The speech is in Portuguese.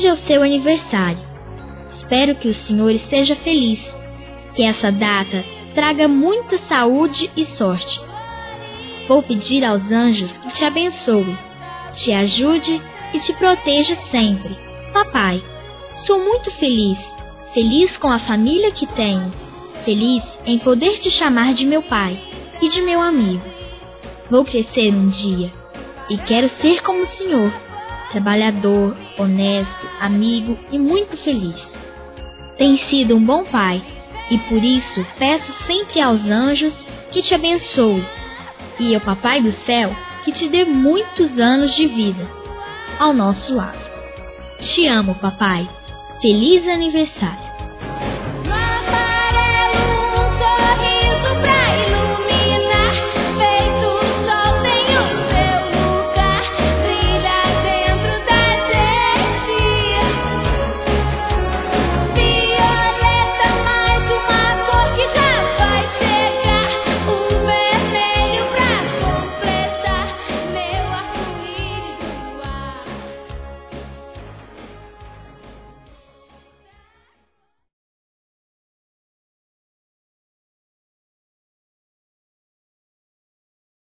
é o seu aniversário. Espero que o senhor esteja feliz, que essa data traga muita saúde e sorte. Vou pedir aos anjos que te abençoe, te ajude e te proteja sempre. Papai, sou muito feliz, feliz com a família que tenho, feliz em poder te chamar de meu pai e de meu amigo. Vou crescer um dia e quero ser como o senhor, trabalhador, honesto, amigo e muito feliz. Tem sido um bom pai e por isso peço sempre aos anjos que te abençoe e ao Papai do Céu que te dê muitos anos de vida ao nosso lado. Te amo, papai. Feliz aniversário!